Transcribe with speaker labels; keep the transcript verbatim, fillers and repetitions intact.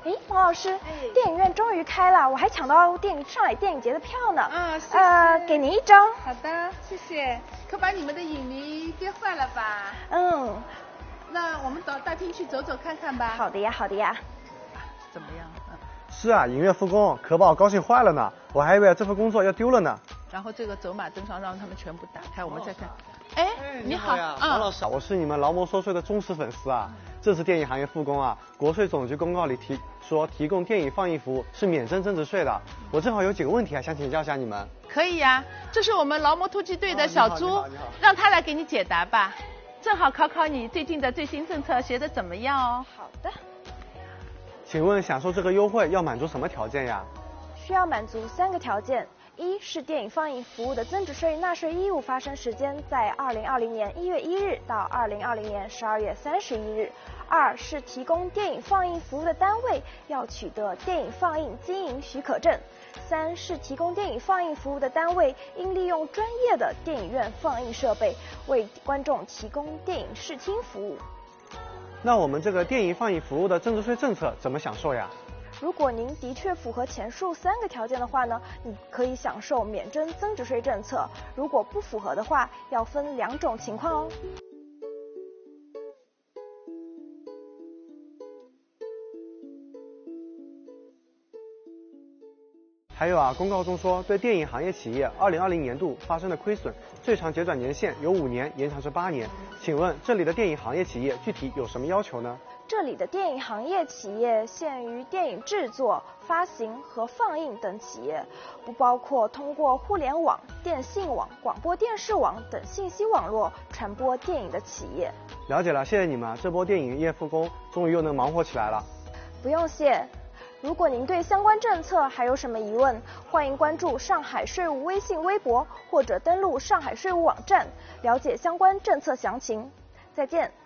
Speaker 1: 哎，王老师，哎、电影院终于开了，我还抢到电影上海电影节的票呢。
Speaker 2: 啊，谢谢。
Speaker 1: 呃，给您一张。
Speaker 2: 好的，谢谢。可把你们的影迷憋坏了吧？
Speaker 1: 嗯。
Speaker 2: 那我们到大厅去走走看看吧。
Speaker 1: 好的呀，好的呀。
Speaker 2: 怎么样？嗯。
Speaker 3: 是啊，影院复工，可把我高兴坏了呢。我还以为这份工作要丢了呢。
Speaker 2: 然后这个走马灯上让他们全部打开，我们再看。哎，你好
Speaker 3: 呀，王老师，我是你们劳模说税的忠实粉丝啊。这次电影行业复工啊，国税总局公告里提说提供电影放映服务是免征增值税的。我正好有几个问题啊，想请教一下你们。
Speaker 2: 可以呀、啊，这是我们劳模突击队的小朱，让他来给你解答吧。正好考考你最近的最新政策学得怎么样哦。
Speaker 1: 好的。
Speaker 3: 请问享受这个优惠要满足什么条件呀？
Speaker 1: 需要满足三个条件。一是电影放映服务的增值税纳税义务发生时间在二零二零年一月一日到二零二零年十二月三十一日。二是提供电影放映服务的单位要取得电影放映经营许可证。三是提供电影放映服务的单位应利用专业的电影院放映设备为观众提供电影视听服务。
Speaker 3: 那我们这个电影放映服务的增值税政策怎么享受呀？
Speaker 1: 如果您的确符合前述三个条件的话呢，你可以享受免征增值税政策。如果不符合的话，要分两种情况哦。
Speaker 3: 还有啊，公告中说，对电影行业企业二零二零年度发生的亏损，最长结转年限由五年延长至八年。请问这里的电影行业企业具体有什么要求呢？
Speaker 1: 这里的电影行业企业限于电影制作、发行和放映等企业，不包括通过互联网、电信网、广播电视网等信息网络传播电影的企业。
Speaker 3: 了解了，谢谢你们，这波电影业复工终于又能忙活起来了。
Speaker 1: 不用谢。如果您对相关政策还有什么疑问，欢迎关注上海税务微信微博或者登录上海税务网站了解相关政策详情。再见。